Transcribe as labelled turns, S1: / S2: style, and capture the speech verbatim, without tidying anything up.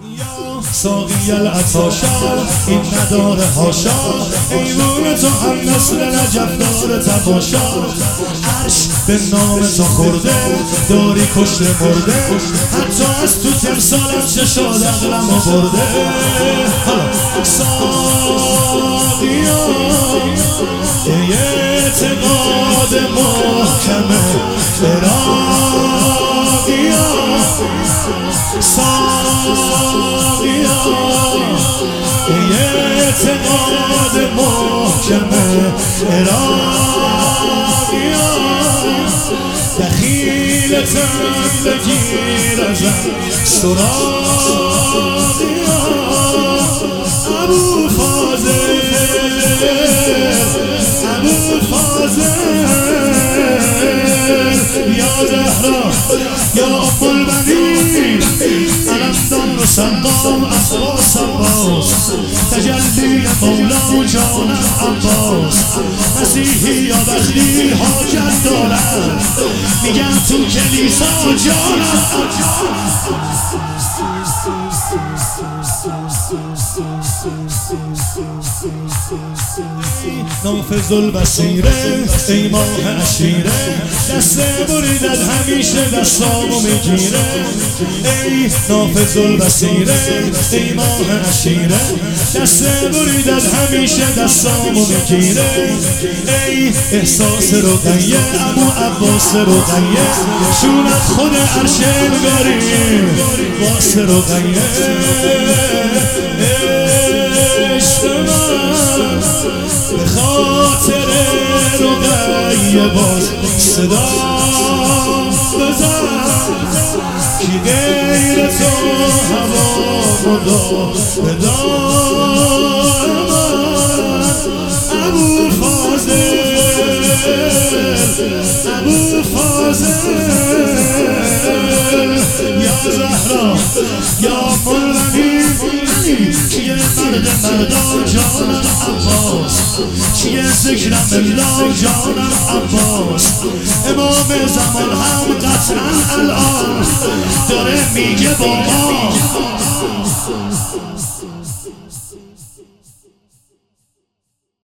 S1: ساقی العطاشا این نداره هاشا، ایوون تو هم نسل نجف داره تماشا. عرش به نام تو خورده، داری کشته مرده، حتی از تو تمثالم چشاد عقلمو برده. ساقیا ای اعتقاد محکمه عراقیا، ساقیا ای اعتقاد محکمه عراقیا، دخیلتم بگیر ازم سراغیا. ابو فاضل ابو فاضل یا زهرا یا ام البنین، علمدان و سلام عباس عباس، تجلی مولا و جانم عباس. مسیحی یا بخلی حاجت دارم، میگن تو کلیسا جانم نافذ البصیره ای ماه عشیره، دسته بریدت همیشه دستامو میگیره. ای نافذ البصیره ای ماه عشیره، دسته بریدت همیشه دستامو میگیره. ای احساس رقیه ابو عباس رقیه، شونت خود عرش انگاری باس رقیه. عشق من به خاطر رقیه باز صدا بزن، کی غیر تو هوا مدا بدارم. ابو فاضل ابو فاضل یا زهرا یا مولوی، کیه مرد مردان جانم عباس، کیه ذکرم الله جانم عباس. امام زمان هم قطعا الان داره میگه با ما